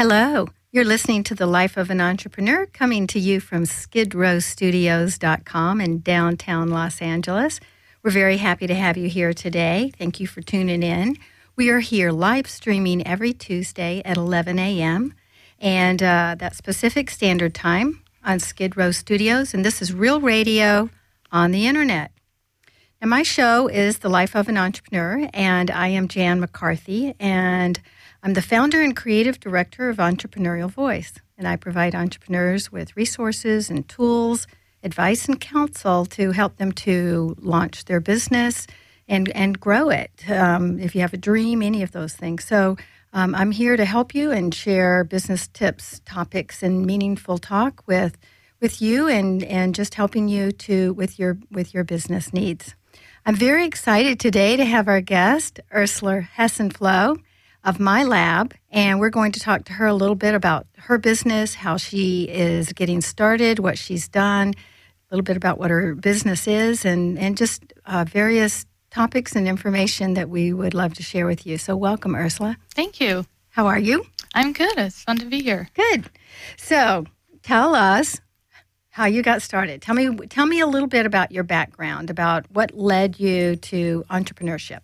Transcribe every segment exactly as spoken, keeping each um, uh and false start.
Hello. You're listening to The Life of an Entrepreneur, coming to you from skid row studios dot com in downtown Los Angeles. We're very happy to have you here today. Thank you for tuning in. We are here live streaming every Tuesday at eleven a.m. and uh, that's Pacific Standard Time on Skid Row Studios, and this is Real Radio on the Internet. Now, my show is The Life of an Entrepreneur, and I am Jan McCarthy, and I'm the founder and creative director of Entrepreneurial Voice, and I provide entrepreneurs with resources and tools, advice and counsel to help them to launch their business and, and grow it. Um, if you have a dream, any of those things. So um, I'm here to help you and share business tips, topics, and meaningful talk with with you and, and just helping you to with your with your business needs. I'm very excited today to have our guest, Ursula Hessenfloh of My Lab, and we're going to talk to her a little bit about her business, how she is getting started, what she's done, a little bit about what her business is, and, and just uh, various topics and information that we would love to share with you. So welcome, Ursula. Thank you. How are you? I'm good. It's fun to be here. Good. So tell us how you got started. Tell me, tell me a little bit about your background, about what led you to entrepreneurship.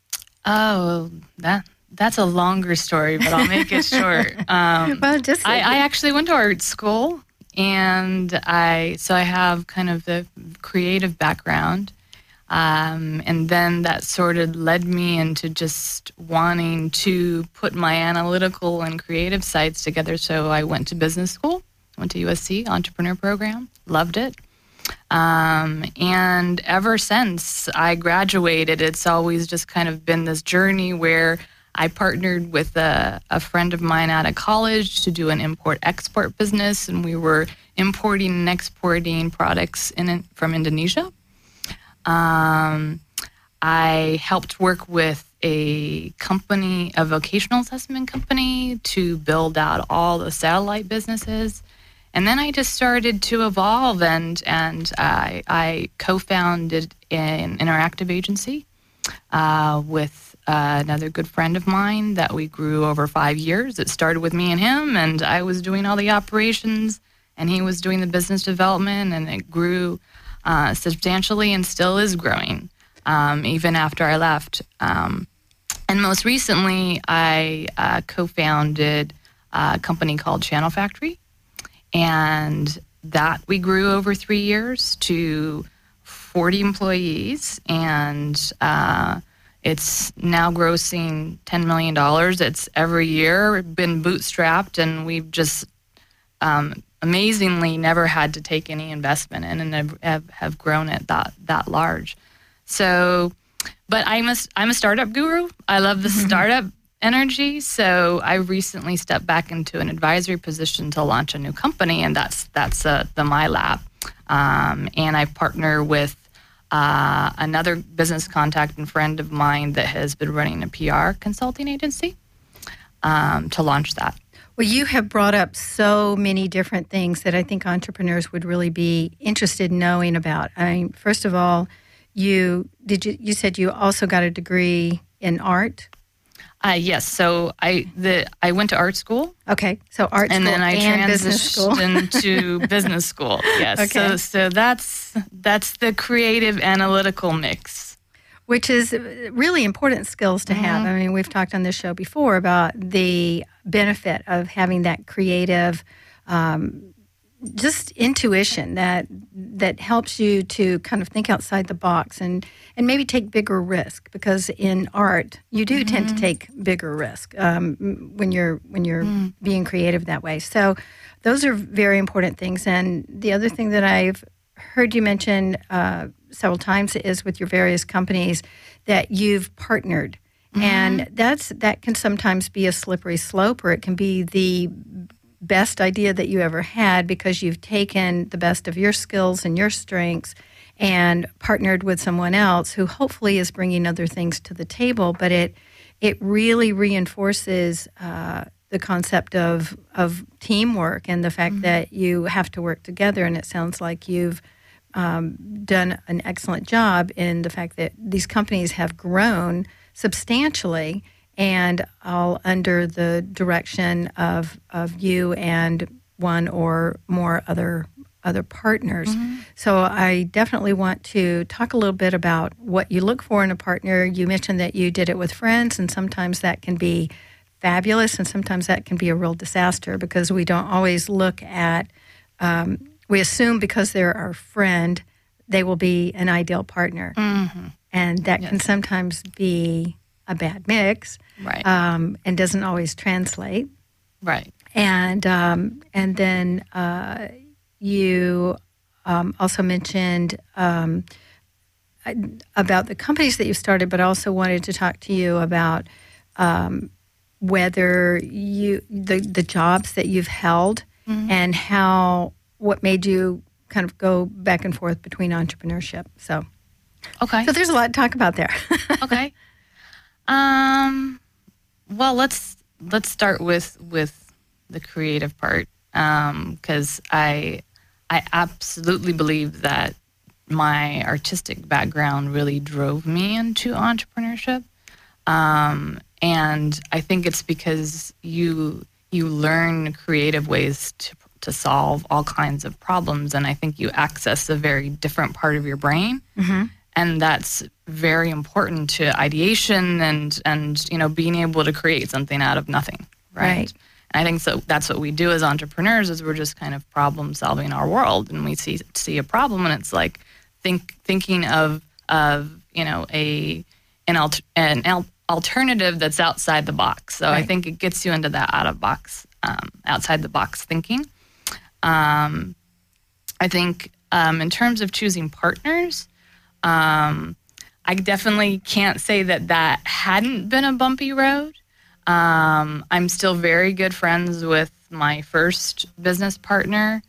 Oh, that... That's a longer story, but I'll make it short. Um, well, just I, I actually went to art school, and I so I have kind of the creative background, um, and then that sort of led me into just wanting to put my analytical and creative sides together. So I went to business school, went to U S C Entrepreneur Program, loved it. Um, and ever since I graduated, it's always just kind of been this journey where I partnered with a, a friend of mine out of college to do an import-export business, and we were importing and exporting products in from Indonesia. Um, I helped work with a company, a vocational assessment company, to build out all the satellite businesses. And then I just started to evolve, and, and I, I co-founded an interactive agency uh, with Uh, another good friend of mine that we grew over five years. It started with me and him, and I was doing all the operations, and he was doing the business development, and it grew uh, substantially and still is growing, um, even after I left. Um, and most recently, I uh, co-founded a company called Channel Factory, and that we grew over three years to forty employees, and uh, it's now grossing ten million dollars. It's every year been bootstrapped, and we've just um, amazingly never had to take any investment in, and have, have, have grown it that that large. So, but I'm a, I'm a startup guru. I love the startup energy. So I recently stepped back into an advisory position to launch a new company, and that's that's uh, the My Lab. Um, and I partner with Uh, another business contact and friend of mine that has been running a P R consulting agency um, to launch that. Well, you have brought up so many different things that I think entrepreneurs would really be interested in knowing about. I mean, first of all, you did you you said you also got a degree in art? Uh, yes. So I the I went to art school. Okay. So art and school then I and business school. transitioned to business school. Yes. Okay. So so that's that's the creative analytical mix, which is really important skills to have. Mm-hmm. I mean, we've talked on this show before about the benefit of having that creative, um, just intuition that that helps you to kind of think outside the box and, and maybe take bigger risk, because in art you do mm-hmm. tend to take bigger risk um, when you're when you're mm. being creative that way. So those are very important things. And the other thing that I've heard you mention uh, several times is with your various companies that you've partnered. Mm-hmm. And that's that can sometimes be a slippery slope, or it can be the best idea that you ever had because you've taken the best of your skills and your strengths and partnered with someone else who hopefully is bringing other things to the table. But it it really reinforces uh, the concept of of teamwork and the fact mm-hmm. that you have to work together. And it sounds like you've um, done an excellent job in the fact that these companies have grown substantially, and all under the direction of of you and one or more other other partners. Mm-hmm. So I definitely want to talk a little bit about what you look for in a partner. You mentioned that you did it with friends, and sometimes that can be fabulous, and sometimes that can be a real disaster because we don't always look at, um, we assume because they're our friend, they will be an ideal partner. Mm-hmm. And that yes. can sometimes be a bad mix, right? Um, and doesn't always translate. Right. And, um, and then, uh, You um, also mentioned um, about the companies that you started, but also wanted to talk to you about um, whether you the the jobs that you've held mm-hmm. and how what made you kind of go back and forth between entrepreneurship. So, okay. So there's a lot to talk about there. Okay. Um. Well, let's let's start with with the creative part because um, I. I absolutely believe that my artistic background really drove me into entrepreneurship. Um, and I think it's because you you learn creative ways to, to solve all kinds of problems. And I think you access a very different part of your brain. Mm-hmm. And that's very important to ideation and, and, you know, being able to create something out of nothing, right? Right. And I think so. That's what we do as entrepreneurs is we're just kind of problem solving our world, and we see see a problem, and it's like think thinking of of you know a an, alter, an al- alternative that's outside the box. So right. I think it gets you into that out of box, um, outside the box thinking. Um, I think um, in terms of choosing partners, um, I definitely can't say that that hadn't been a bumpy road. Um, I'm still very good friends with my first business partner.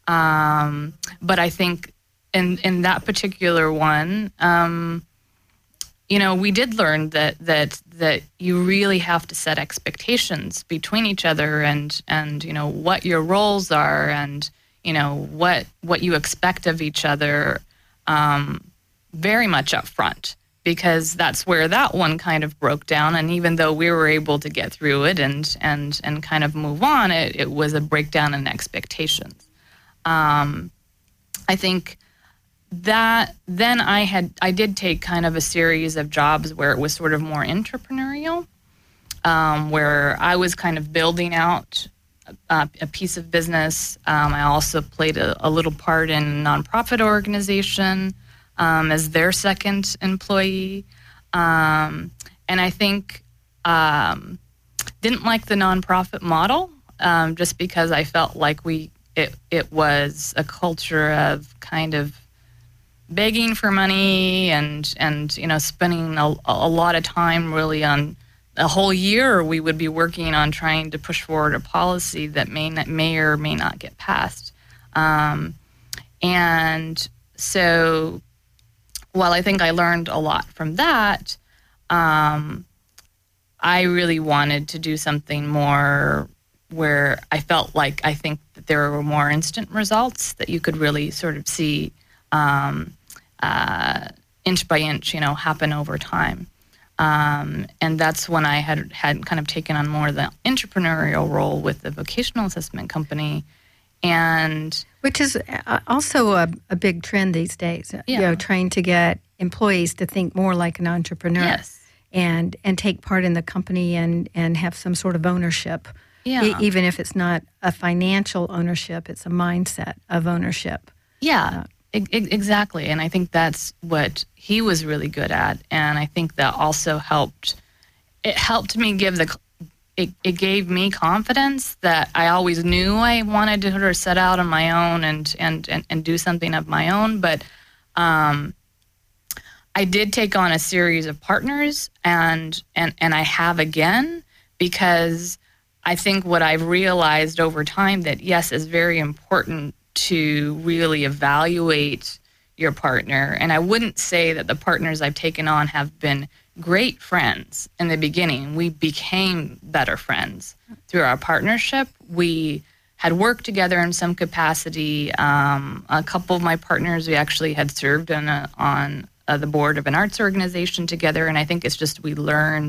Um, but I think in, in that particular one, um, you know, we did learn that, that, that you really have to set expectations between each other and, and, you know, what your roles are and, you know, what, what you expect of each other, um, very much up front. Because that's where that one kind of broke down. And even though we were able to get through it and and and kind of move on, it, it was a breakdown in expectations. Um, I think that then I had I did take kind of a series of jobs where it was sort of more entrepreneurial, um, where I was kind of building out a, a piece of business. Um, I also played a, a little part in a nonprofit organization. Um, as their second employee. Um, and I think um, didn't like the nonprofit model um, just because I felt like we it, it was a culture of kind of begging for money and, and you know, spending a, a lot of time really on a whole year we would be working on trying to push forward a policy that may not, may or may not get passed. Um, and so while I think I learned a lot from that, um, I really wanted to do something more where I felt like I think that there were more instant results that you could really sort of see um, uh, inch by inch, you know, happen over time. Um, and that's when I had had kind of taken on more of the entrepreneurial role with the vocational assessment company. And which is also a, a big trend these days, yeah. you know, trying to get employees to think more like an entrepreneur yes. and and take part in the company and, and have some sort of ownership. Yeah. E- even if it's not a financial ownership, it's a mindset of ownership. Yeah, uh, e- exactly. And I think that's what he was really good at. And I think that also helped, it helped me give the It, it gave me confidence that I always knew I wanted to sort of set out on my own and and, and, and do something of my own. But um, I did take on a series of partners, and, and, and I have again, because I think what I've realized over time that, yes, is very important to really evaluate your partner. And I wouldn't say that the partners I've taken on have been great friends in the beginning. We became better friends through our partnership. We had worked together in some capacity. Um, a couple of my partners, we actually had served on, a, on uh, the board of an arts organization together. And I think it's just we learned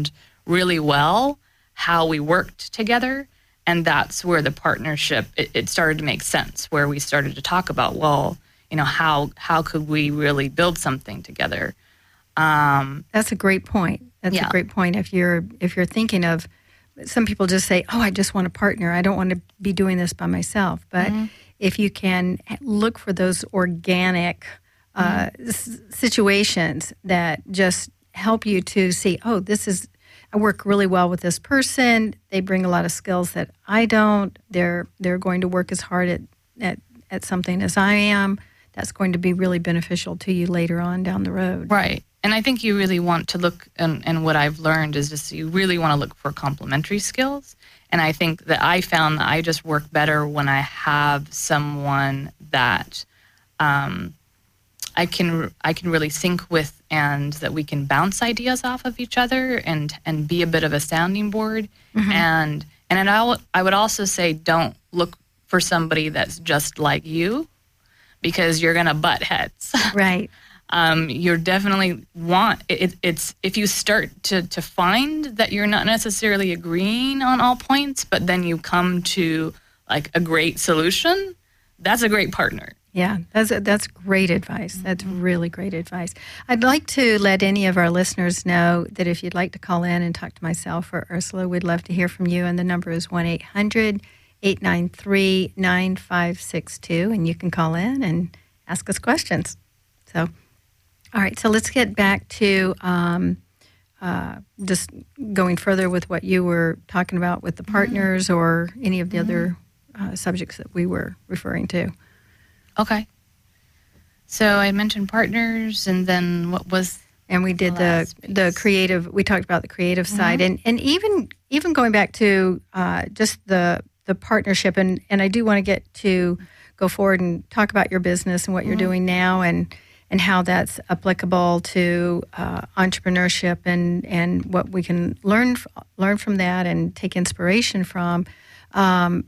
really well how we worked together. And that's where the partnership, it, it started to make sense, where we started to talk about, well, you know, how how could we really build something together? Um, That's a great point. That's yeah. a great point. If you're if you're thinking of, some people just say, oh, I just want a partner. I don't want to be doing this by myself. But mm-hmm. if you can look for those organic uh, mm-hmm. s- situations that just help you to see, oh, this is, I work really well with this person. They bring a lot of skills that I don't. They're they're going to work as hard at, at, at something as I am. That's going to be really beneficial to you later on down the road. Right. And I think you really want to look, and, and what I've learned is just you really want to look for complementary skills. And I think that I found that I just work better when I have someone that um, I can I can really sync with, and that we can bounce ideas off of each other and and be a bit of a sounding board. Mm-hmm. And and I I would also say, don't look for somebody that's just like you, because you're gonna butt heads. Right. Um, you're definitely want it, it's if you start to to find that you're not necessarily agreeing on all points, but then you come to like a great solution, that's a great partner. Yeah, that's that's great advice. That's mm-hmm. really great advice. I'd like to let any of our listeners know that if you'd like to call in and talk to myself or Ursula, we'd love to hear from you. And the number is one eight hundred eight nine three nine five six two, and you can call in and ask us questions. So. All right, so let's get back to um, uh, just going further with what you were talking about with the partners, mm-hmm. or any of the mm-hmm. other uh, subjects that we were referring to. Okay. So I mentioned partners, and then what was and we did the the, the creative. We talked about the creative mm-hmm. side, and and even even going back to uh, just the the partnership, and and I do want to get to go forward and talk about your business and what mm-hmm. you're doing now, and. and how that's applicable to uh, entrepreneurship, and, and what we can learn learn from that and take inspiration from. Um,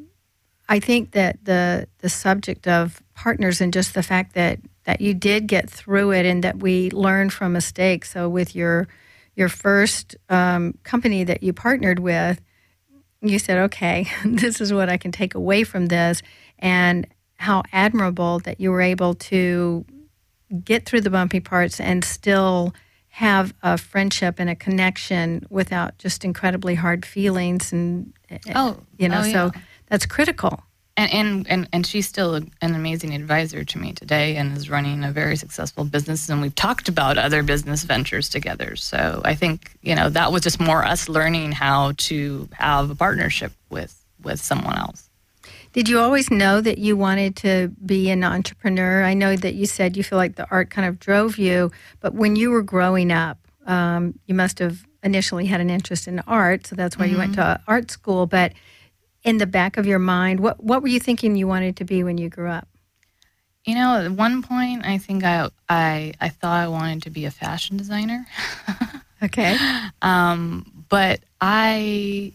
I think that the the subject of partners, and just the fact that, that you did get through it and that we learn from mistakes. So with your your first um, company that you partnered with, you said, okay, this is what I can take away from this, and how admirable that you were able to get through the bumpy parts and still have a friendship and a connection without just incredibly hard feelings. And oh, you know, oh, yeah. so that's critical. And, and and and she's still an amazing advisor to me today, and is running a very successful business. And we've talked about other business ventures together. So I think, you know, that was just more us learning how to have a partnership with with someone else. Did you always know that you wanted to be an entrepreneur? I know that you said you feel like the art kind of drove you, but when you were growing up, um, you must have initially had an interest in art, so that's why mm-hmm. you went to art school. But in the back of your mind, what what were you thinking you wanted to be when you grew up? You know, at one point, I think I I, I thought I wanted to be a fashion designer. Okay. Um, but I...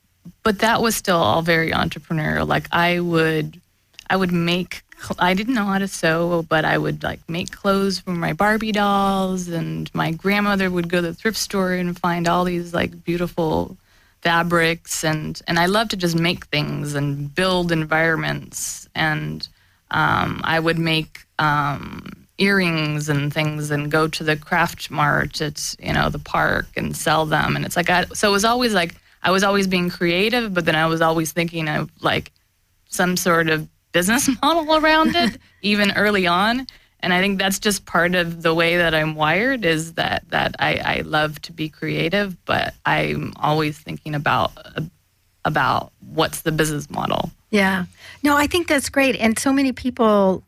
But that was still all very entrepreneurial. Like I would, I would make. I didn't know how to sew, but I would like make clothes for my Barbie dolls, and my grandmother would go to the thrift store and find all these like beautiful fabrics, and and I love to just make things and build environments, and um, I would make um, earrings and things, and go to the craft mart at you know the park and sell them, and it's like I, so it was always like. I was always being creative, but then I was always thinking of like some sort of business model around it, even early on. And I think that's just part of the way that I'm wired, is that, that I, I love to be creative, but I'm always thinking about uh, about what's the business model. Yeah. No, I think that's great. And so many people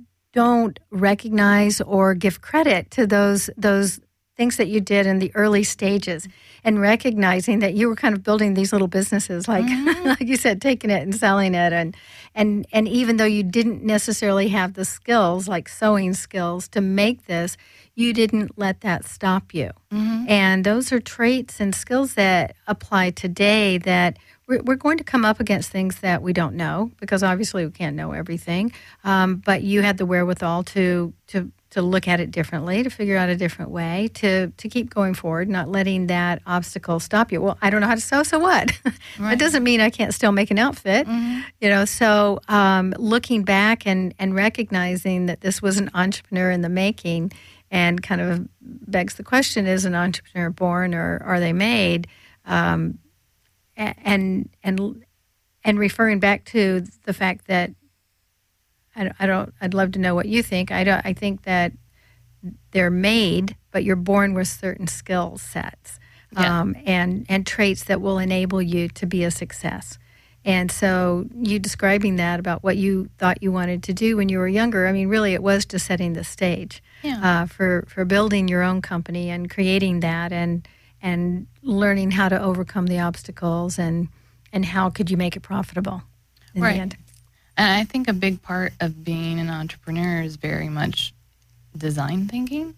don't recognize or give credit to those those things that you did in the early stages, and recognizing that you were kind of building these little businesses, like mm-hmm. like you said, taking it and selling it, and and and even though you didn't necessarily have the skills, like sewing skills, to make this, you didn't let that stop you. Mm-hmm. And those are traits and skills that apply today, that we're, we're going to come up against things that we don't know, because obviously we can't know everything, um, but you had the wherewithal to to to look at it differently, to figure out a different way, to to keep going forward, not letting that obstacle stop you. Well, I don't know how to sew, so what? Right. It doesn't mean I can't still make an outfit. Mm-hmm. You know, so um, looking back and, and recognizing that this was an entrepreneur in the making, and kind of begs the question, is an entrepreneur born or are they made? Um, and and and referring back to the fact that I, I don't, I'd love to know what you think. I don't. I think that they're made, but you're born with certain skill sets Yeah. um, and and traits that will enable you to be a success. And so, you describing that about what you thought you wanted to do when you were younger. I mean, really, it was just setting the stage Yeah. uh, for for building your own company and creating that, and and learning how to overcome the obstacles, and and how could you make it profitable in Right. the end. And I think a big part of being an entrepreneur is very much design thinking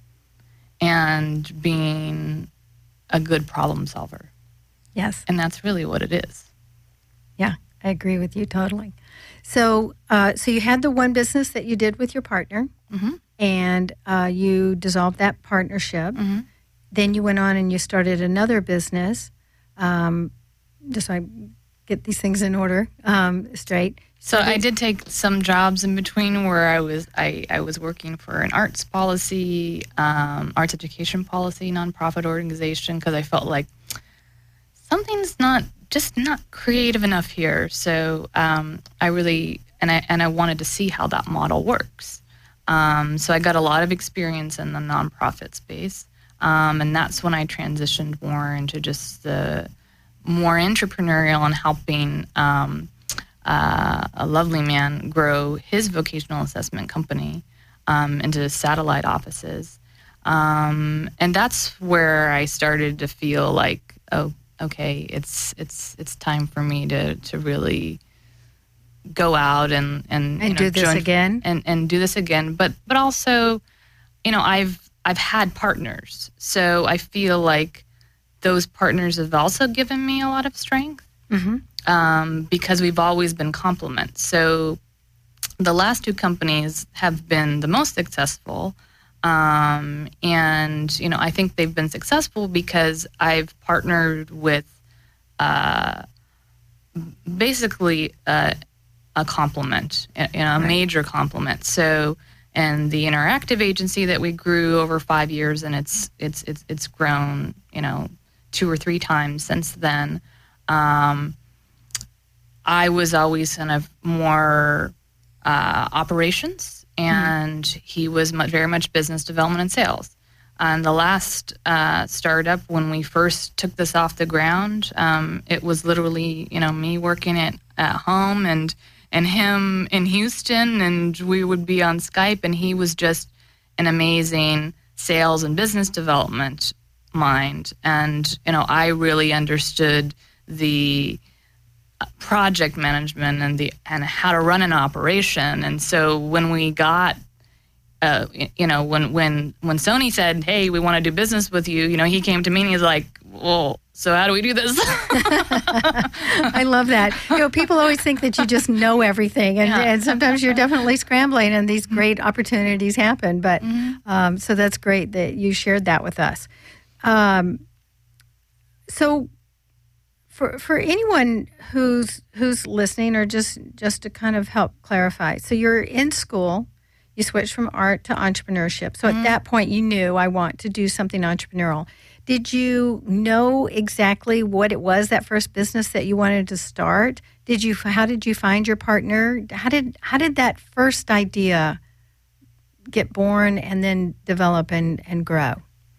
and being a good problem solver. Yes. And that's really what it is. Yeah, I agree with you totally. So, uh, so you had the one business that you did with your partner, Mm-hmm. and uh, you dissolved that partnership. Mm-hmm. Then you went on and you started another business. Um, just so I get these things in order um, straight. So I did take some jobs in between where I was I, I was working for an arts policy, um, arts education policy nonprofit organization, because I felt like something's not just not creative enough here. So um, I really and I and I wanted to see how that model works. Um, so I got a lot of experience in the nonprofit space, um, and that's when I transitioned more into just the more entrepreneurial and helping. Um, Uh, a lovely man grow his vocational assessment company um, into satellite offices. Um, and that's where I started to feel like, oh, okay, it's it's it's time for me to, to really go out and and, And you know, do this join- again? and and do this again. But but also, you know, I've I've had partners, so I feel like those partners have also given me a lot of strength. Mm-hmm. Um, because we've always been complements. So the last two companies have been the most successful. Um, and, you know, I think they've been successful because I've partnered with uh, basically uh, a complement, you know, a Right. major complement. So, and the interactive agency that we grew over five years, and it's it's it's it's grown, you know, two or three times since then. Um, I was always kind of more uh, operations, and mm-hmm. he was much, very much business development and sales. And the last uh, startup, when we first took this off the ground, um, it was literally, you know, me working at, at home and and him in Houston, and we would be on Skype, and he was just an amazing sales and business development mind. And, you know, I really understood the project management and the and how to run an operation. And so when we got uh, you know when when when Sony said, hey, we want to do business with you, you know, he came to me and he's like, well, so how do we do this? I love that. You know, people always think that you just know everything, and, Yeah. and sometimes you're definitely scrambling and these great opportunities happen. But Mm-hmm. um, so that's great that you shared that with us. Um, so For for anyone who's who's listening, or just just to kind of help clarify, so you're in school, you switched from art to entrepreneurship. So Mm-hmm. at that point, you knew, I want to do something entrepreneurial. Did you know exactly what it was, that first business that you wanted to start? Did you? How did you find your partner? How did how did that first idea get born and then develop and, and grow?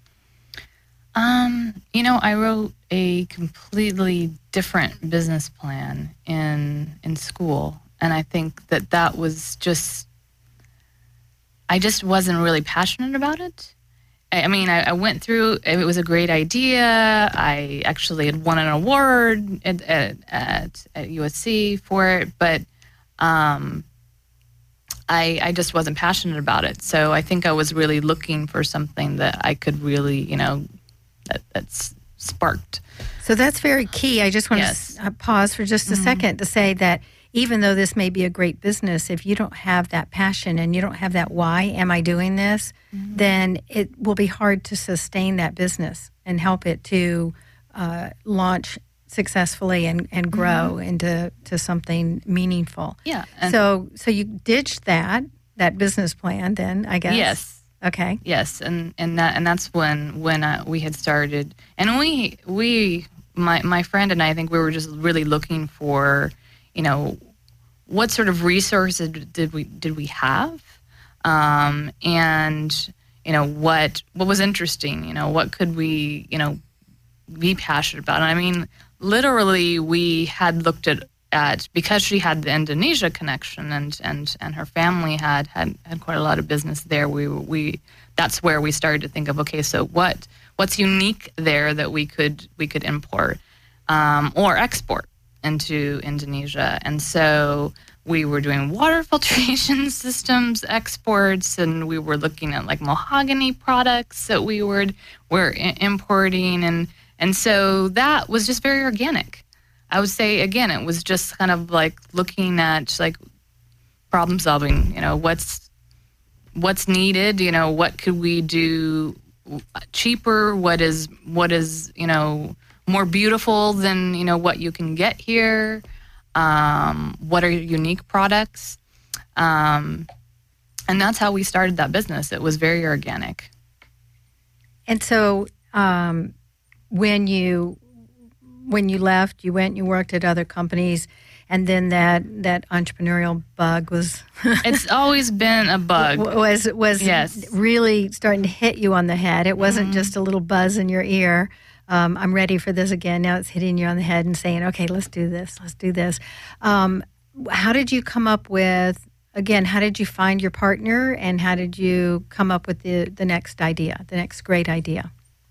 Um, you know, I wrote a completely different business plan in in school, and I think that that was just, I just wasn't really passionate about it. I, I mean, I, I went through, it was a great idea. I actually had won an award at at, at, at U S C for it, but um, I, I just wasn't passionate about it. So I think I was really looking for something that I could really, you know, that that's sparked. So that's very key. I just want Yes. to pause for just a Mm-hmm. second to say that even though this may be a great business, if you don't have that passion and you don't have that why am I doing this, mm-hmm. then it will be hard to sustain that business and help it to uh, launch successfully and, and grow mm-hmm. into to something meaningful. Yeah. So so you ditched that that business plan then, I guess. Yes. Okay. Yes, and and that and that's when when uh, we had started, and we we my my friend and I, I think we were just really looking for, you know, what sort of resources did we did we have, um, and you know what what was interesting, you know, what could we you know be passionate about. And I mean, literally, we had looked at. At, because she had the Indonesia connection and, and, and her family had, had, had quite a lot of business there. We we that's where we started to think of, okay, so what what's unique there that we could we could import um, or export into Indonesia. And so we were doing water filtration systems exports, and we were looking at like mahogany products that we were were importing, and and so that was just very organic. I would say, again, it was just kind of like looking at like problem solving, you know, what's what's needed, you know, what could we do cheaper, what is, what is, you know, more beautiful than, you know, what you can get here, um, what are unique products, um, and that's how we started that business. It was very organic. And so um, when you... When you left, you went, you worked at other companies, and then that, that entrepreneurial bug was... It's always been a bug. Was was yes. really starting to hit you on the head. It wasn't mm-hmm. just a little buzz in your ear. Um, I'm ready for this again. Now it's hitting you on the head and saying, okay, let's do this, let's do this. Um, how did you come up with, again, how did you find your partner, and how did you come up with the, the next idea, the next great idea?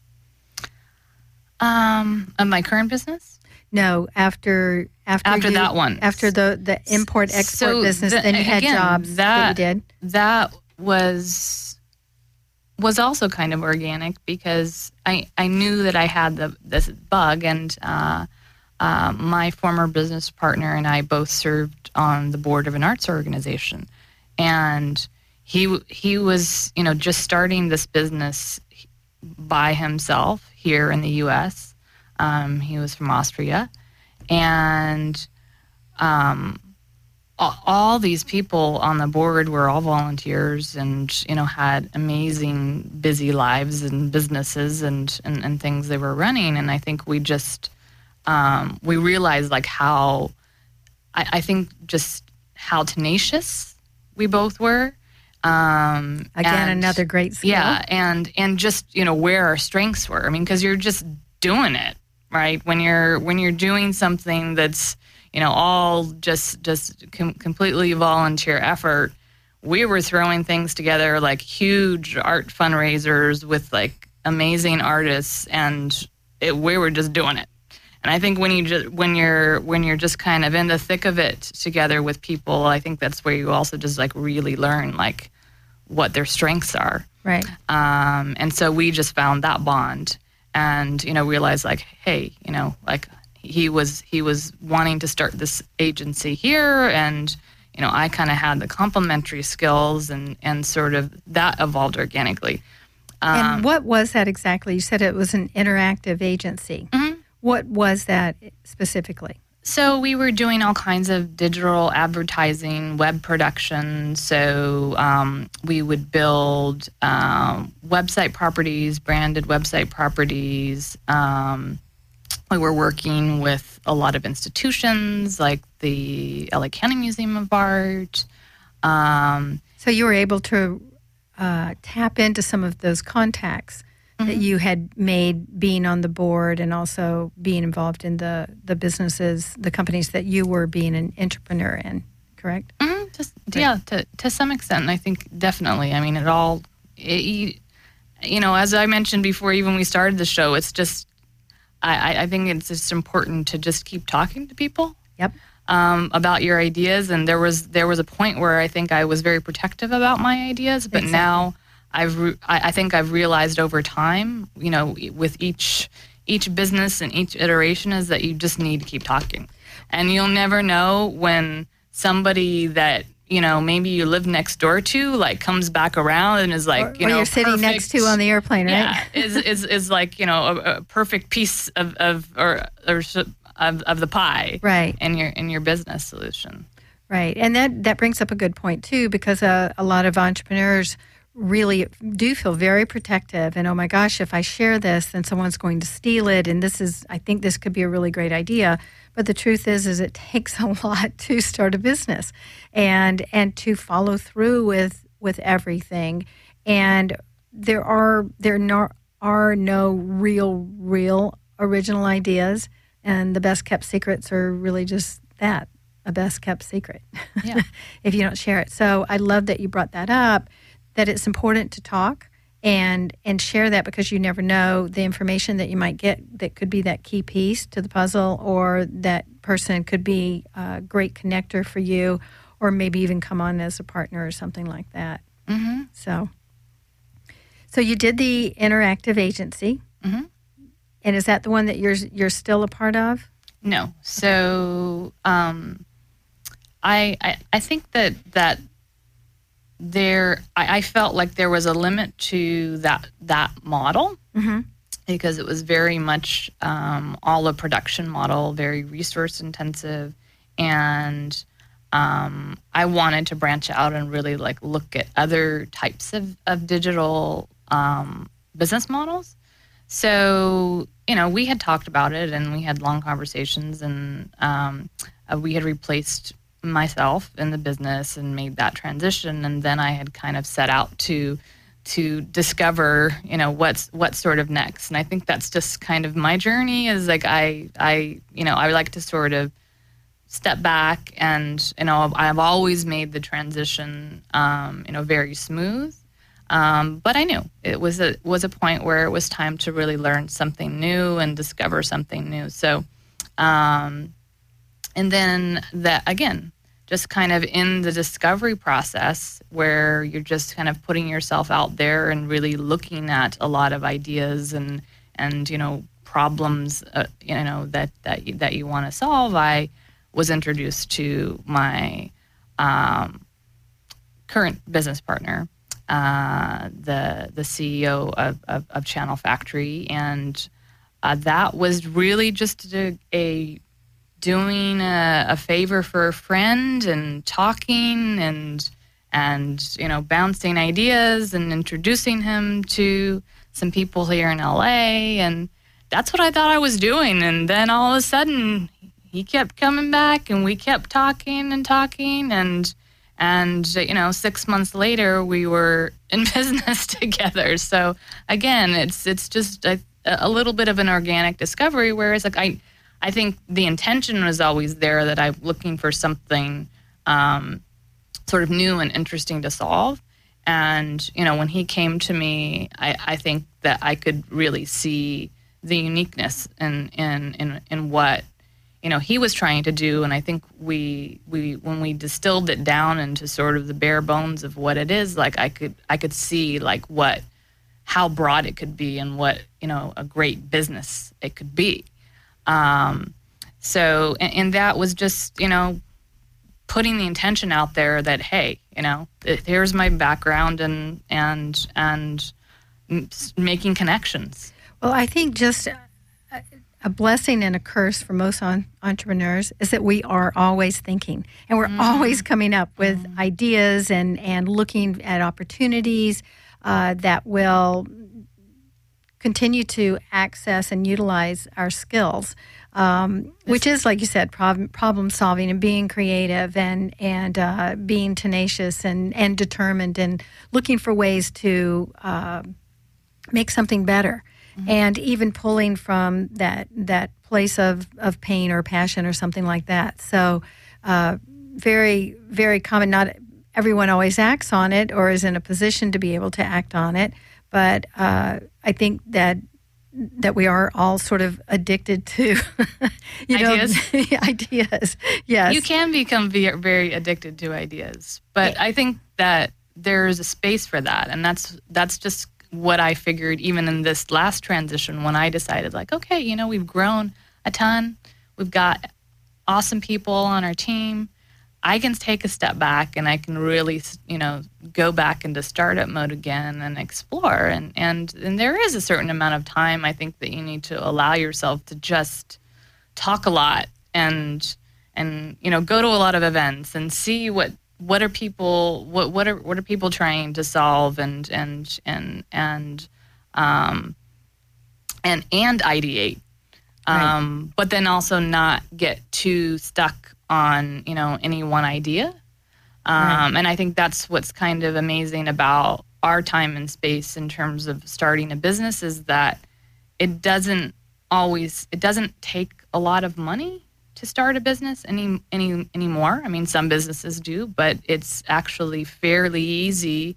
Um, of my current business? No, after after after you, that one, after the, the import export so business, the, then you had again, jobs that, that you did. That was was also kind of organic because I I knew that I had the this bug, and uh, uh, my former business partner and I both served on the board of an arts organization, and he he was you know just starting this business by himself here in the U S. Um, he was from Austria, and um, all, all these people on the board were all volunteers, and you know had amazing, busy lives and businesses and, and, and things they were running. And I think we just um, we realized like how I, I think just how tenacious we both were. Um, Again, and, another great skill. Yeah, and and just you know where our strengths were. I mean, because you're just doing it, right? When you're when you're doing something that's you know all just just com- completely volunteer effort. We were throwing things together like huge art fundraisers with like amazing artists, and it, we were just doing it. And I think when you just when you're when you're just kind of in the thick of it together with people, I think that's where you also just like really learn like what their strengths are. Right. Um, and so we just found that bond, and you know realized like, hey, you know, like he was he was wanting to start this agency here, and you know I kind of had the complementary skills, and and sort of that evolved organically. Um, and what was that exactly? You said it was an interactive agency. Mm-hmm. What was that specifically? So we were doing all kinds of digital advertising, web production. So um, we would build um, website properties, branded website properties. Um, we were working with a lot of institutions like the L A County Museum of Art. Um, so you were able to uh, tap into some of those contacts mm-hmm. that you had made being on the board, and also being involved in the, the businesses, the companies that you were being an entrepreneur in, correct? Mm-hmm. Just, right. Yeah, to, to some extent, I think definitely. I mean, it all, it, you, you know, as I mentioned before, even we started the show, it's just, I, I think it's just important to just keep talking to people. Yep. Um, about your ideas, and there was there was a point where I think I was very protective about my ideas, but exactly. now I've re- I, I think I've realized over time, you know, with each each business and each iteration, is that you just need to keep talking, and you'll never know when somebody that, you know, maybe you live next door to, like, comes back around and is like, or, you know, or you're sitting perfect, next to on the airplane, right? Yeah, is is is like, you know, a, a perfect piece of of or, or of of the pie, right? In your in your business solution, right. And that that brings up a good point too, because uh, a lot of entrepreneurs really do feel very protective, and oh my gosh, if I share this, then someone's going to steal it, and this is, I think this could be a really great idea. But the truth is, is it takes a lot to start a business, and and to follow through with with everything. And there are there no, are no real real original ideas, and the best kept secrets are really just that, a best kept secret. Yeah. If you don't share it. So I love that you brought that up, that it's important to talk and and share that, because you never know the information that you might get that could be that key piece to the puzzle, or that person could be a great connector for you, or maybe even come on as a partner or something like that. Mm-hmm. So, so you did the interactive agency, mm-hmm. and is that the one that you're you're still a part of? No. So um, I, I I think that that. There, I, I felt like there was a limit to that that model, mm-hmm. because it was very much um, all a production model, very resource intensive, and um, I wanted to branch out and really like look at other types of, of digital um, business models. So, you know, we had talked about it and we had long conversations, and um, uh, we had replaced myself in the business and made that transition, and then I had kind of set out to to discover, you know, what's what's sort of next. And I think that's just kind of my journey, is like I I you know I like to sort of step back, and you know I've always made the transition um, you know very smooth, um, but I knew it was a was a point where it was time to really learn something new and discover something new. So um, and then that again, just kind of in the discovery process where you're just kind of putting yourself out there and really looking at a lot of ideas and, and you know, problems, uh, you know, that, that you, that you want to solve, I was introduced to my um, current business partner, uh, the the C E O of, of, of Channel Factory. And uh, that was really just a, a doing a, a favor for a friend, and talking and and you know bouncing ideas and introducing him to some people here in L A, and that's what I thought I was doing. And then all of a sudden he kept coming back, and we kept talking and talking, and and you know six months later we were in business together. So again, it's it's just a, a little bit of an organic discovery, whereas like I I think the intention was always there, that I'm looking for something um, sort of new and interesting to solve. And, you know, when he came to me, I, I think that I could really see the uniqueness in, in, in, in what, you know, he was trying to do. And I think we, we, when we distilled it down into sort of the bare bones of what it is, like I could, I could see like what, how broad it could be, and what, you know, a great business it could be. Um, so, and, and that was just, you know, putting the intention out there that, hey, you know, here's my background, and, and, and making connections. Well, I think just a, a blessing and a curse for most on, entrepreneurs is that we are always thinking, and we're mm-hmm. always coming up with mm-hmm. ideas and, and looking at opportunities uh, that will continue to access and utilize our skills, um, which is, like you said, problem, problem solving and being creative, and and uh, being tenacious and, and determined, and looking for ways to uh, make something better, mm-hmm. and even pulling from that that place of, of pain or passion or something like that. So uh, very, very common. Not everyone always acts on it or is in a position to be able to act on it. But uh, I think that that we are all sort of addicted to you ideas. know, ideas. Yes, you can become very, very addicted to ideas, but I think that there's a space for that, and that's that's just what I figured. Even in this last transition, when I decided, like, okay, you know, we've grown a ton, we've got awesome people on our team. I can take a step back and I can really, you know, go back into startup mode again and explore. And, and, and there is a certain amount of time, I think, that you need to allow yourself to just talk a lot and, and, you know, go to a lot of events and see what, what are people, what, what are, what are people trying to solve and, and, and, and, um, and, and ideate. Um, right. But then also not get too stuck on, you know, any one idea. Um, right. And I think that's what's kind of amazing about our time and space in terms of starting a business is that it doesn't always, it doesn't take a lot of money to start a business any, any anymore. I mean, some businesses do, but it's actually fairly easy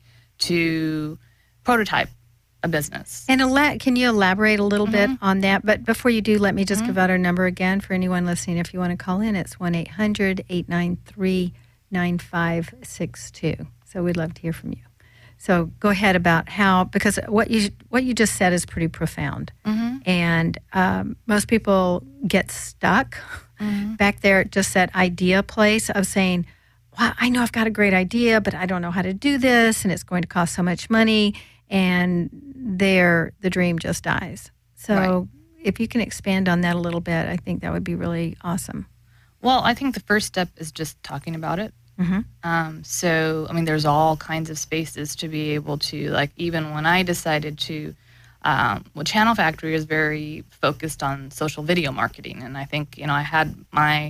to prototype a business. And ela- can you elaborate a little mm-hmm. bit on that? But before you do, let me just mm-hmm. give out our number again for anyone listening. If you want to call in, it's one eight hundred eight nine three nine five six two. So we'd love to hear from you. So go ahead about how, because what you what you just said is pretty profound. Mm-hmm. And um, most people get stuck mm-hmm. back there at just that idea place of saying, wow, I know I've got a great idea, but I don't know how to do this, and it's going to cost so much money. And there, the dream just dies. So right. if you can expand on that a little bit, I think that would be really awesome. Well, I think the first step is just talking about it. Mm-hmm. Um, so, I mean, there's all kinds of spaces to be able to, like, even when I decided to, um, well, Channel Factory is very focused on social video marketing. And I think, you know, I had my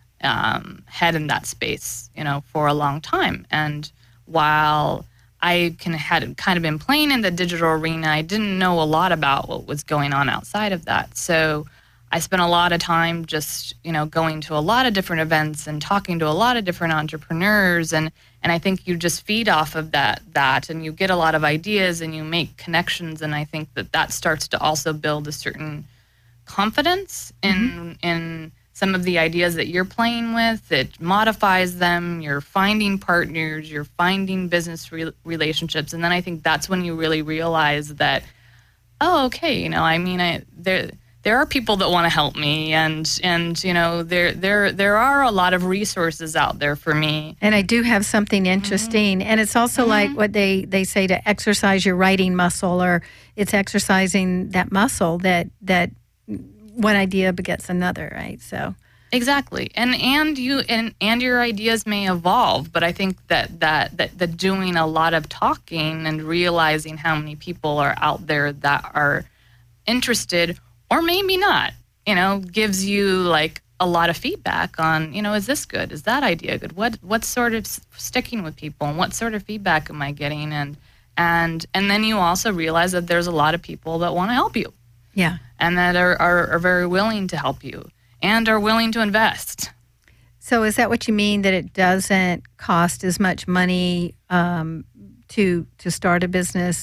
um, head in that space, you know, for a long time. And while I can, had kind of been playing in the digital arena, I didn't know a lot about what was going on outside of that. So I spent a lot of time just, you know, going to a lot of different events and talking to a lot of different entrepreneurs. And, and I think you just feed off of that, that, and you get a lot of ideas and you make connections. And I think that that starts to also build a certain confidence in, mm-hmm. in some of the ideas that you're playing with. It modifies them. You're finding partners. You're finding business re- relationships. And then I think that's when you really realize that, oh, okay, you know, I mean, I there there are people that want to help me, and and you know, there there there are a lot of resources out there for me. And I do have something interesting, mm-hmm. and it's also mm-hmm. like what they they say to exercise your writing muscle, or it's exercising that muscle that that. One idea begets another, right? So exactly, and and you and and your ideas may evolve, but I think that that that, that doing a lot of talking and realizing how many people are out there that are interested, or maybe not, you know, gives you like a lot of feedback on, you know, is this good? Is that idea good? What what's sort of sticking with people, and what sort of feedback am I getting? And and and then you also realize that there's a lot of people that want to help you. Yeah. And that are, are, are very willing to help you and are willing to invest. So is that what you mean, that it doesn't cost as much money um, to to start a business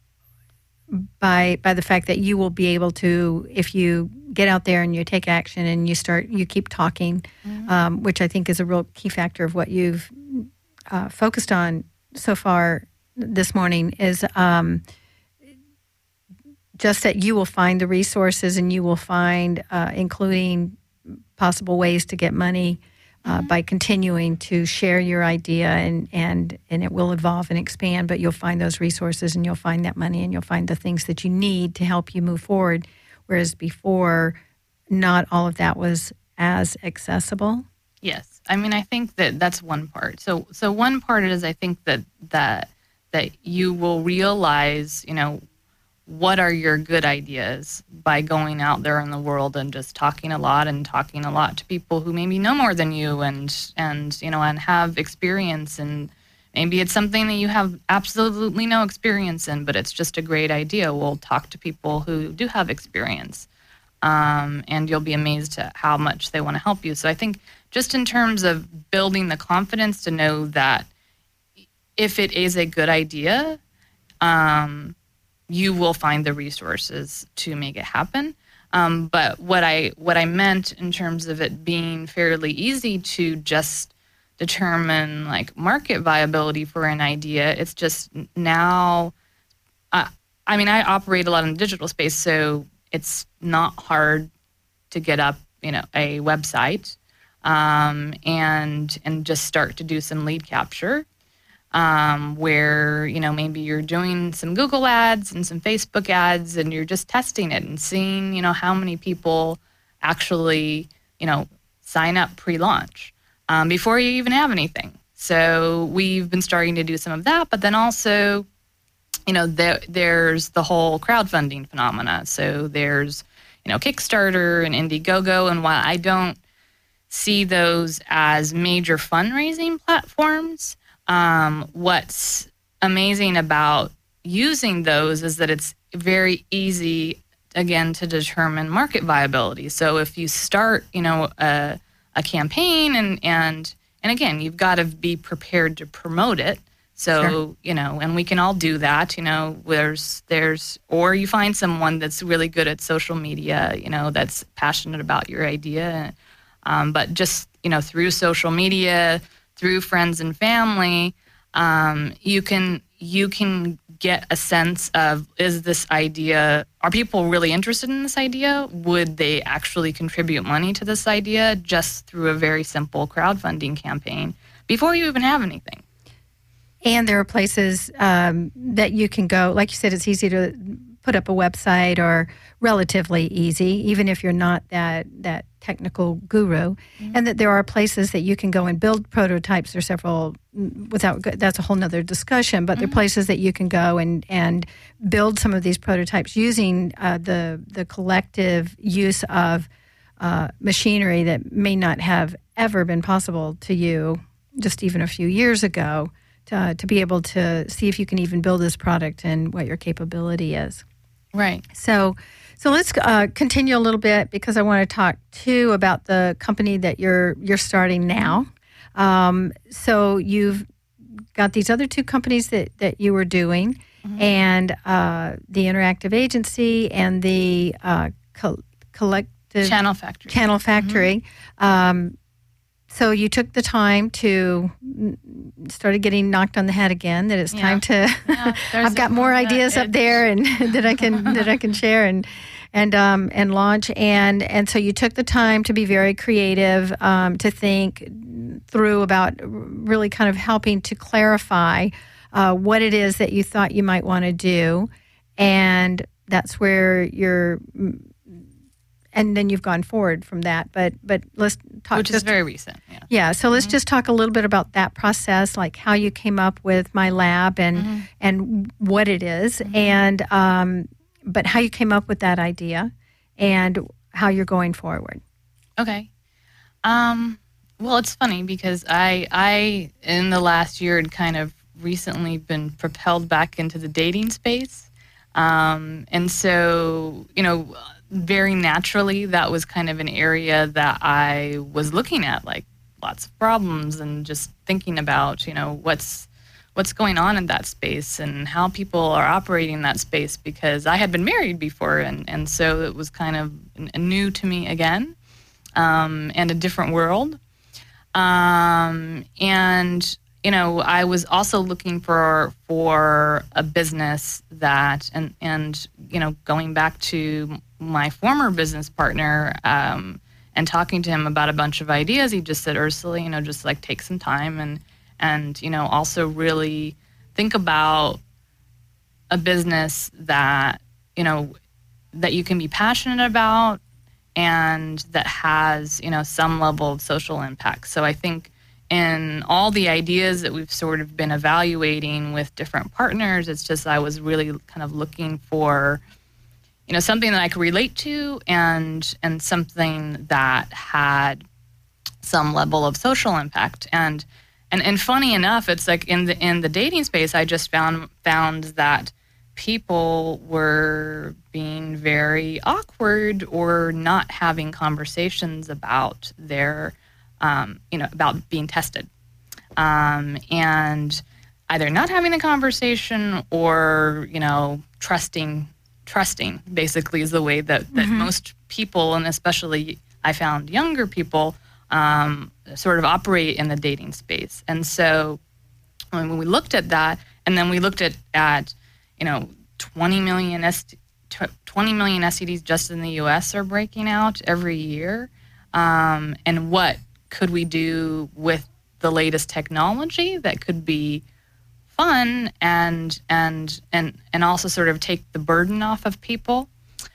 by by the fact that you will be able to, if you get out there and you take action and you start, you keep talking, mm-hmm. um, which I think is a real key factor of what you've uh, focused on so far this morning, is um, just that you will find the resources, and you will find, uh, including possible ways to get money uh, mm-hmm. by continuing to share your idea, and, and, and it will evolve and expand, but you'll find those resources, and you'll find that money, and you'll find the things that you need to help you move forward, whereas before, not all of that was as accessible. Yes. I mean, I think that that's one part. So so one part is, I think that that that you will realize, you know, what are your good ideas by going out there in the world and just talking a lot and talking a lot to people who maybe know more than you, and, and you know, and have experience. And maybe it's something that you have absolutely no experience in, but it's just a great idea. We'll talk to people who do have experience, um, and you'll be amazed at how much they want to help you. So I think just in terms of building the confidence to know that if it is a good idea, um, you will find the resources to make it happen. Um, but what I what I meant in terms of it being fairly easy to just determine like market viability for an idea, it's just now, uh, I mean, I operate a lot in the digital space, so it's not hard to get up, you know, a website. um, and and just start to do some lead capture, um, where, you know, maybe you're doing some Google ads and some Facebook ads, and you're just testing it and seeing, you know, how many people actually, you know, sign up pre-launch um, before you even have anything. So we've been starting to do some of that, but then also, you know, there, there's the whole crowdfunding phenomena. So there's, you know, Kickstarter and Indiegogo, and while I don't see those as major fundraising platforms, um, what's amazing about using those is that it's very easy, again, to determine market viability. So if you start, you know, a, a campaign and, and, and again, you've got to be prepared to promote it. So, sure. you know, and we can all do that, you know, there's, there's, or you find someone that's really good at social media, you know, that's passionate about your idea. Um, but just, you know, through social media, through friends and family, um, you can, you can get a sense of, is this idea, are people really interested in this idea? Would they actually contribute money to this idea just through a very simple crowdfunding campaign before you even have anything? And there are places um, that you can go. Like you said, it's easy to put up a website, or relatively easy, even if you're not that that technical guru. Mm-hmm. And that there are places that you can go and build prototypes. There's several, without that's a whole nother discussion, but mm-hmm. there are places that you can go and, and build some of these prototypes using uh, the, the collective use of uh, machinery that may not have ever been possible to you just even a few years ago. Uh, to be able to see if you can even build this product and what your capability is. Right. So so let's uh, continue a little bit, because I want to talk too about the company that you're you're starting now. Um, so you've got these other two companies that, that you were doing, mm-hmm. and uh, the Interactive Agency and the uh, co- collective Channel Factory. Channel Factory. Mm-hmm. Um, So you took the time to started getting knocked on the head again. That it's yeah. time to. Yeah, I've got more ideas up there, and that I can that I can share and and um, and launch. And and so you took the time to be very creative, um, to think through about really kind of helping to clarify uh, what it is that you thought you might want to do, and that's where you're. And then you've gone forward from that, but but let's talk. Which is very recent. Yeah. Yeah. So let's mm-hmm. just talk a little bit about that process, like how you came up with My Lab and mm-hmm. and what it is, mm-hmm. and um, but how you came up with that idea and how you're going forward. Okay. Um, well, it's funny because I I in the last year had kind of recently been propelled back into the dating space, um, and so you know. Very naturally, that was kind of an area that I was looking at, like lots of problems, and just thinking about, you know, what's what's going on in that space and how people are operating in that space, because I had been married before, and, and so it was kind of new to me again, um, and a different world. Um, and, you know, I was also looking for for a business that, and, and you know, going back to my former business partner, um, and talking to him about a bunch of ideas, he just said, Ursula, you know, just like take some time and, and, you know, also really think about a business that, you know, that you can be passionate about and that has, you know, some level of social impact. So I think in all the ideas that we've sort of been evaluating with different partners, it's just I was really kind of looking for, you know, something that I could relate to, and and something that had some level of social impact. And and and funny enough, it's like in the in the dating space, I just found found that people were being very awkward or not having conversations about their, um, you know, about being tested, um, and either not having the conversation or, you know, trusting. Trusting basically is the way that, that mm-hmm. most people, and especially I found younger people, um, sort of operate in the dating space. And so when we looked at that, and then we looked at, at you know, twenty million, S- twenty million S T Ds just in the U S are breaking out every year, um, and what could we do with the latest technology that could be fun and and and and also sort of take the burden off of people.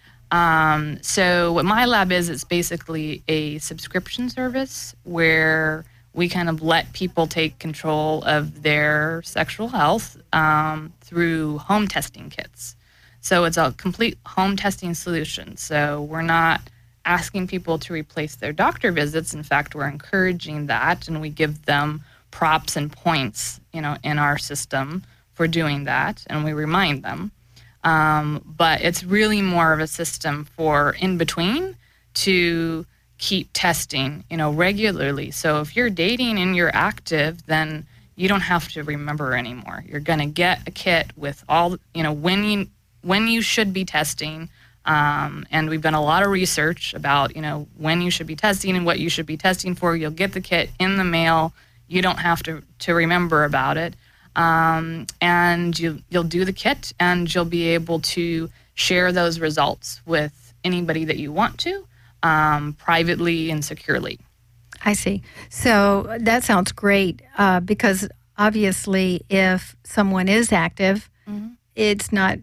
Um, so what My Lab is, it's basically a subscription service where we kind of let people take control of their sexual health um, through home testing kits. So it's a complete home testing solution. So we're not asking people to replace their doctor visits. In fact, we're encouraging that, and we give them props and points, you know, in our system for doing that, and we remind them. Um, but it's really more of a system for in between to keep testing, you know, regularly. So if you're dating and you're active, then you don't have to remember anymore. You're going to get a kit with all, you know, when you when you should be testing. Um, and we've done a lot of research about, you know, when you should be testing and what you should be testing for. You'll get the kit in the mail. You don't have to, to remember about it. Um, and you, you'll do the kit, and you'll be able to share those results with anybody that you want to, um, privately and securely. I see. So that sounds great uh, because obviously if someone is active, mm-hmm. it's not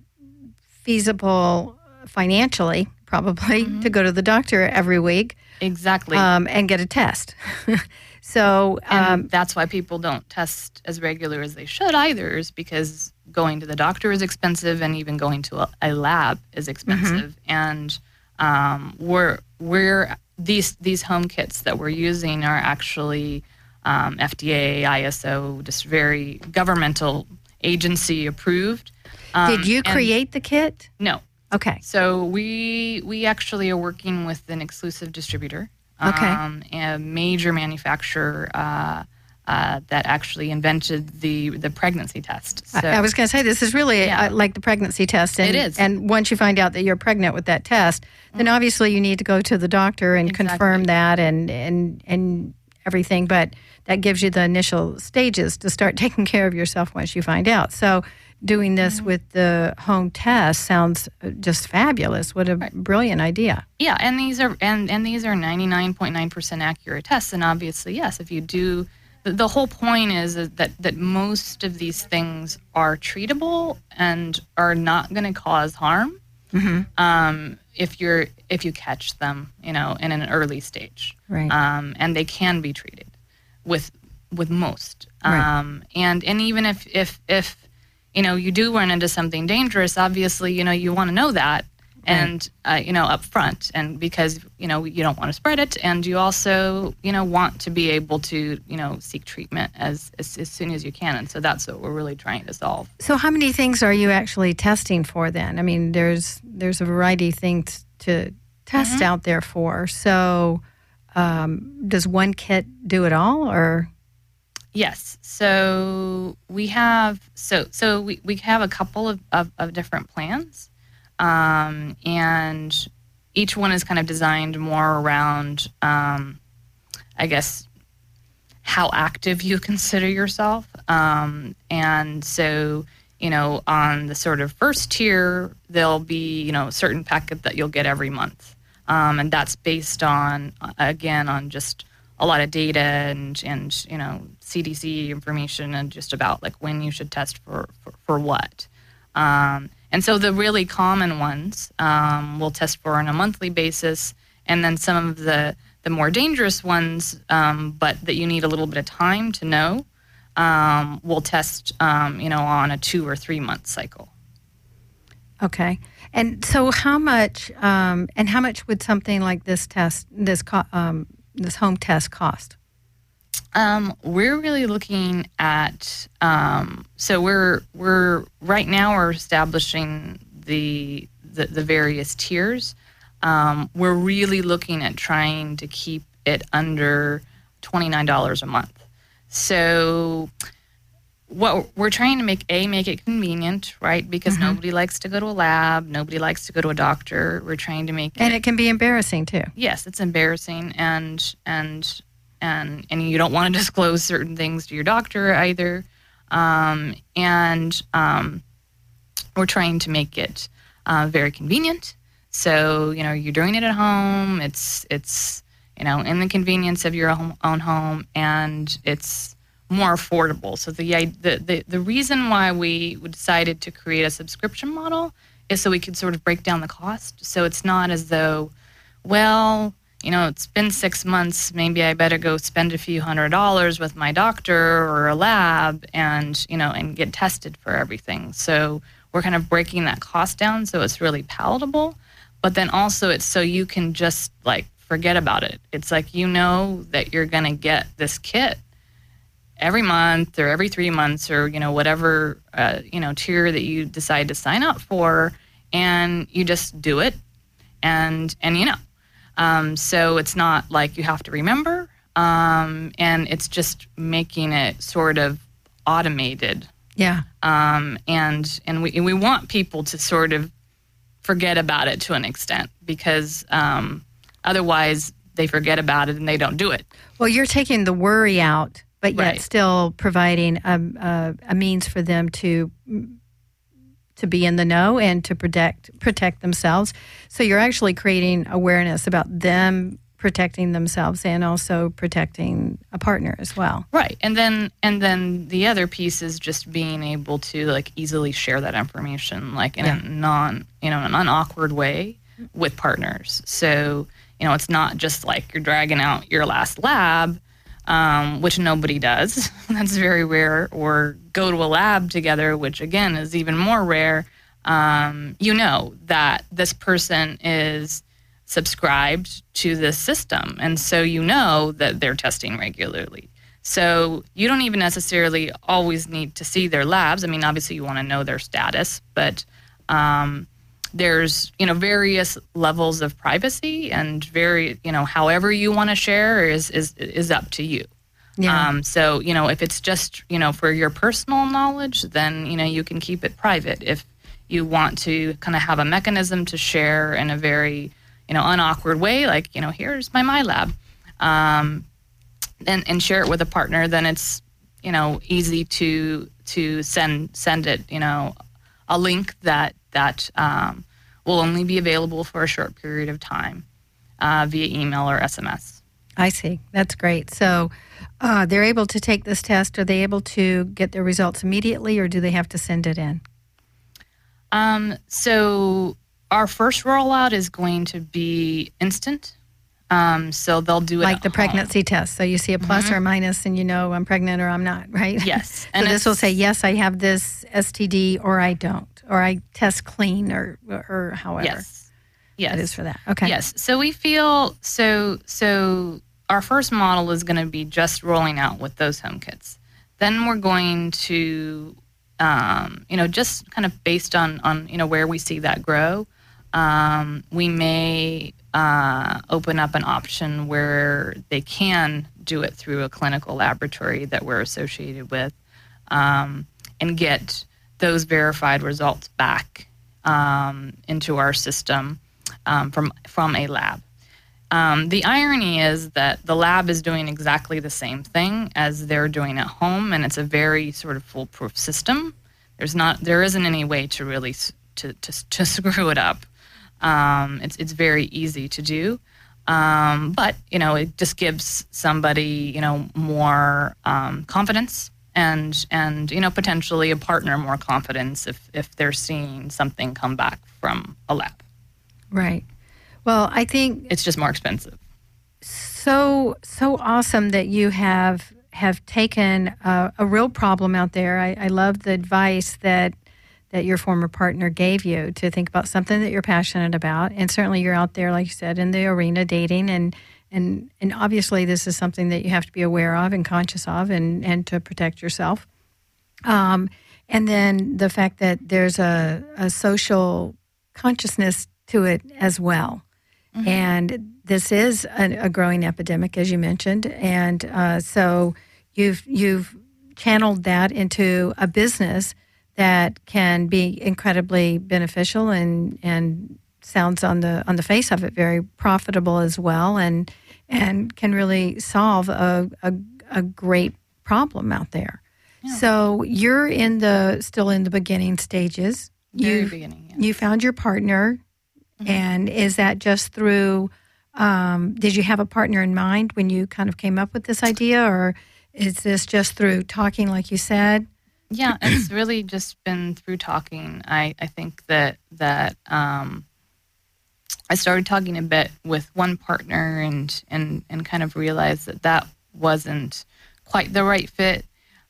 feasible financially, probably, mm-hmm. to go to the doctor every week. Exactly. Um, and get a test. So um, and that's why people don't test as regular as they should either, is because going to the doctor is expensive, and even going to a, a lab is expensive. Mm-hmm. And um, we're we're these these home kits that we're using are actually um, F D A, I S O, just very governmental agency approved. Um, Did you create the kit? No. Okay. So we we actually are working with an exclusive distributor. Okay. Um, a major manufacturer uh, uh, that actually invented the the pregnancy test. So, I, I was going to say, this is really yeah. uh, like the pregnancy test. And, it is. And once you find out that you're pregnant with that test, then mm-hmm. obviously you need to go to the doctor and exactly. confirm that and, and, and everything. But that gives you the initial stages to start taking care of yourself once you find out. So doing this mm-hmm. with the home test sounds just fabulous. What a right. brilliant idea. Yeah, and these are and, and these are ninety-nine point nine percent accurate tests. And obviously, yes, if you do, the, the whole point is, is that, that most of these things are treatable and are not going to cause harm mm-hmm. um, if you're if you catch them, you know, in an early stage. Right. Um, and they can be treated with with most. Right. Um, and and even if if if you know, you do run into something dangerous, obviously, you know, you want to know that and, uh, you know, up front, and because, you know, you don't want to spread it, and you also, you know, want to be able to, you know, seek treatment as, as, as soon as you can. And so that's what we're really trying to solve. So how many things are you actually testing for then? I mean, there's, there's a variety of things to test mm-hmm. out there for. So um, does one kit do it all, or... Yes. So we have so so we, we have a couple of, of, of different plans, um, and each one is kind of designed more around, um, I guess, how active you consider yourself. Um, and so, you know, on the sort of first tier, there'll be, you know, a certain packet that you'll get every month, um, and that's based on, again, on just a lot of data and, and, you know, C D C information and just about like when you should test for, for, for what. Um, and so the really common ones um, we'll test for on a monthly basis, and then some of the, the more dangerous ones, um, but that you need a little bit of time to know, um, we'll test, um, you know, on a two or three month cycle. Okay. And so how much, um, and how much would something like this test, this co- um, this home test cost? Um, we're really looking at, um, so we're, we're right now we're establishing the, the, the various tiers. Um, we're really looking at trying to keep it under twenty-nine dollars a month. So what we're trying to make, A, make it convenient, right? Because mm-hmm. nobody likes to go to a lab. Nobody likes to go to a doctor. We're trying to make And it, it can be embarrassing, too. Yes, it's embarrassing. And and and and you don't want to disclose certain things to your doctor either. Um, and um, we're trying to make it uh, very convenient. So, you know, you're doing it at home. It's, it's you know, in the convenience of your own, own home, and it's more affordable. So the, the the the reason why we decided to create a subscription model is so we could sort of break down the cost. So it's not as though, well, you know, it's been six months, maybe I better go spend a few hundred dollars with my doctor or a lab and, you know, and get tested for everything. So we're kind of breaking that cost down so it's really palatable. But then also it's so you can just like forget about it. It's like, you know that you're going to get this kit every month or every three months or, you know, whatever, uh, you know, tier that you decide to sign up for, and you just do it. And, and you know, um, so it's not like you have to remember, um, and it's just making it sort of automated. Yeah. Um, and, and we, we want people to sort of forget about it to an extent, because, um, otherwise they forget about it and they don't do it. Well, you're taking the worry out, but yet Right. still providing a, a, a means for them to to be in the know and to protect protect themselves. So you're actually creating awareness about them protecting themselves and also protecting a partner as well. Right. And then and then the other piece is just being able to like easily share that information like in Yeah. a non, you know, an unawkward way with partners. So, you know, it's not just like you're dragging out your last lab, um, which nobody does. That's very rare. Or go to a lab together, which again is even more rare. Um, you know that this person is subscribed to this system, and so you know that they're testing regularly. So you don't even necessarily always need to see their labs. I mean, obviously you want to know their status, but um, there's, you know, various levels of privacy, and very, you know, however you want to share is is is up to you. Yeah. Um, so, you know, if it's just, you know, for your personal knowledge, then, you know, you can keep it private. If you want to kind of have a mechanism to share in a very, you know, unawkward way, like, you know, here's my MyLab, um, and, and share it with a partner, then it's, you know, easy to to send send it, you know, a link that that um, will only be available for a short period of time uh, via email or S M S. I see. That's great. So uh, they're able to take this test. Are they able to get their results immediately, or do they have to send it in? Um, so our first rollout is going to be instant. Um, so they'll do it Like at the home. pregnancy test. So you see a plus Mhm. or a minus and you know I'm pregnant or I'm not, right? Yes. So And this will it's- say, yes, I have this S T D or I don't, or I test clean or or however. Yes. Yes. It is for that. Okay. Yes. So we feel so so our first model is going to be just rolling out with those home kits. Then we're going to um, you know, just kind of based on on you know where we see that grow, um, we may uh, open up an option where they can do it through a clinical laboratory that we're associated with, um, and get those verified results back um, into our system um, from from a lab. Um, the irony is that the lab is doing exactly the same thing as they're doing at home, and it's a very sort of foolproof system. There's not, there isn't any way to really s- to to, to screw it up. Um, it's it's very easy to do, um, but you know it just gives somebody you know more um, confidence, and and you know potentially a partner more confidence if if they're seeing something come back from a lab. Right. Well, I think It's just more expensive. so so awesome that you have have taken a, a real problem out there. I, I love the advice that that your former partner gave you to think about something that you're passionate about, and certainly you're out there, like you said, in the arena dating, and and and obviously this is something that you have to be aware of and conscious of, and and to protect yourself. Um, and then the fact that there's a, a social consciousness to it as well. Mm-hmm. And this is a, a growing epidemic, as you mentioned, and uh, so you've you've channeled that into a business that can be incredibly beneficial and and sounds on the on the face of it very profitable as well, and and can really solve a a, a great problem out there. Yeah. So you're in the still in the beginning stages. Very You've, beginning. Yes. You found your partner. Mm-hmm. And is that just through Um, did you have a partner in mind when you kind of came up with this idea, or is this just through talking, like you said? Yeah, it's really just been through talking. I, I think that that um, I started talking a bit with one partner and, and, and kind of realized that that wasn't quite the right fit.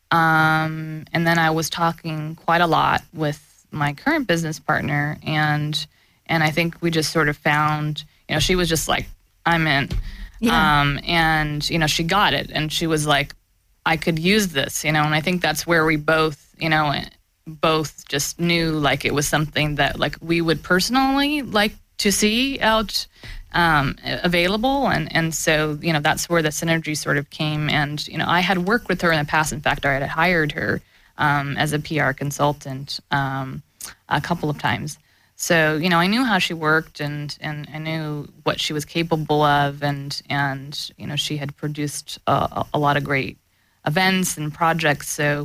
Um, and then I was talking quite a lot with my current business partner, and and I think we just sort of found, you know, she was just like, I'm in. Yeah. Um, and, you know, she got it, and she was like, I could use this, you know, and I think that's where we both, you know, both just knew like it was something that like we would personally like to see out um, available. And, and so, you know, that's where the synergy sort of came. And, you know, I had worked with her in the past. In fact, I had hired her um, as a P R consultant um, a couple of times. So, you know, I knew how she worked, and, and I knew what she was capable of. And, and you know, she had produced a, a lot of great events and projects. So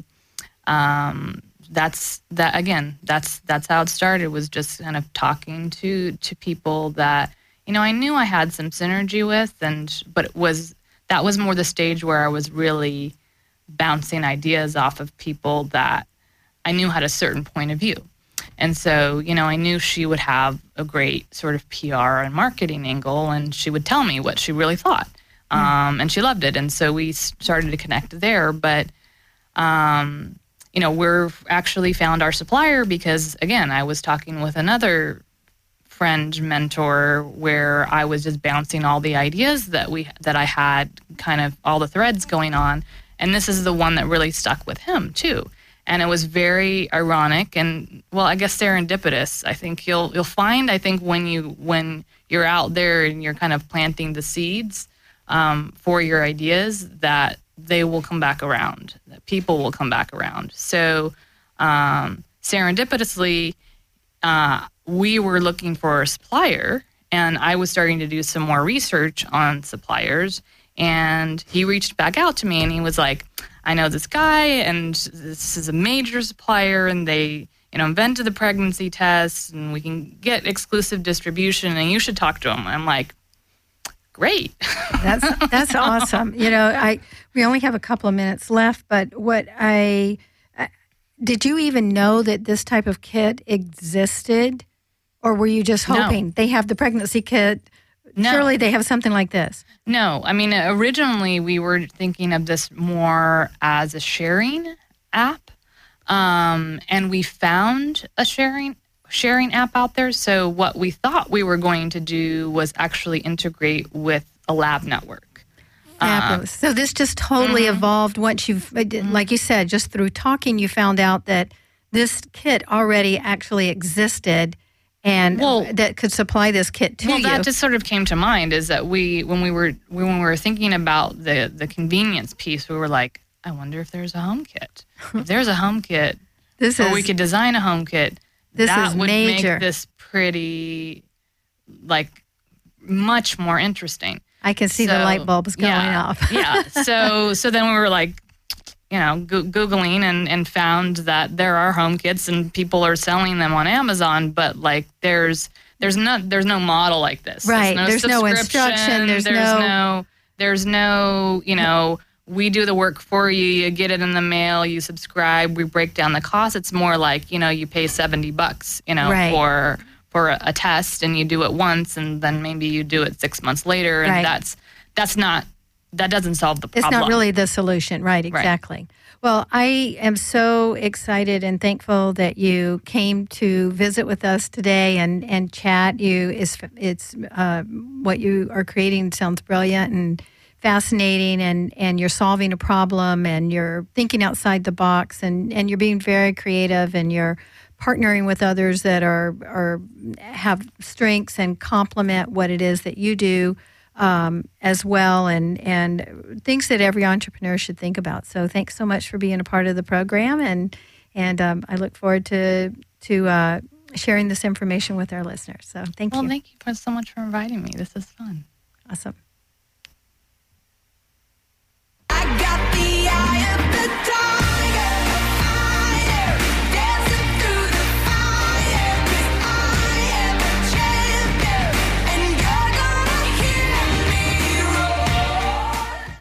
um, that's that again, that's that's how it started, was just kind of talking to to people that, you know, I knew I had some synergy with, and but it was that was more the stage where I was really bouncing ideas off of people that I knew had a certain point of view. And so, you know, I knew she would have a great sort of P R and marketing angle, and she would tell me what she really thought. Um, and she loved it. And so we started to connect there. But, um, you know, we're actually found our supplier because, again, I was talking with another friend, mentor, where I was just bouncing all the ideas that we that I had, kind of all the threads going on. And this is the one that really stuck with him, too. And it was very ironic and, well, I guess serendipitous. I think you'll you'll find, I think, when you when you're out there and you're kind of planting the seeds Um, for your ideas, that they will come back around, that people will come back around. So um, serendipitously, uh, we were looking for a supplier, and I was starting to do some more research on suppliers, and he reached back out to me, and he was like, I know this guy, and this is a major supplier, and they, you know, invented the pregnancy test, and we can get exclusive distribution, and you should talk to him. I'm like, great. That's that's awesome. You know, I we only have a couple of minutes left, but what I, I did you even know that this type of kit existed, or were you just hoping? No. They have the pregnancy kit? No. Surely they have something like this. No, I mean, originally we were thinking of this more as a sharing app, um, and we found a sharing sharing app out there. So what we thought we were going to do was actually integrate with a lab network. Fabulous. Um, so this just totally mm-hmm. evolved once you've, mm-hmm. like you said, just through talking, you found out that this kit already actually existed, and well, that could supply this kit to well, you. Well, that just sort of came to mind, is that we, when we were when we were thinking about the the convenience piece, we were like, I wonder if there's a home kit. If there's a home kit, this or is, we could design a home kit. This that is would major. Make this pretty, like, much more interesting. I can see so, the light bulbs going yeah, off. yeah. So so then we were like, you know, go- Googling and, and found that there are home kits and people are selling them on Amazon, but like there's there's no there's no model like this. Right. There's no, there's no instruction. There's, there's no, no there's no, you know, we do the work for you, you get it in the mail, you subscribe, we break down the cost. It's more like, you know, you pay seventy bucks, you know, right. for for a, a test, and you do it once, and then maybe you do it six months later, and right. that's that's not that doesn't solve the problem. It's not really the solution, right? Exactly. Right. Well, I am so excited and thankful that you came to visit with us today and, and chat. You is it's uh, what you are creating sounds brilliant and fascinating, and, and you're solving a problem, and you're thinking outside the box, and, and you're being very creative, and you're partnering with others that are are have strengths and complement what it is that you do um, as well, and and things that every entrepreneur should think about. So thanks so much for being a part of the program, and and um, I look forward to to uh, sharing this information with our listeners. So thank well, you. Well, thank you so much for inviting me. This is fun. Awesome.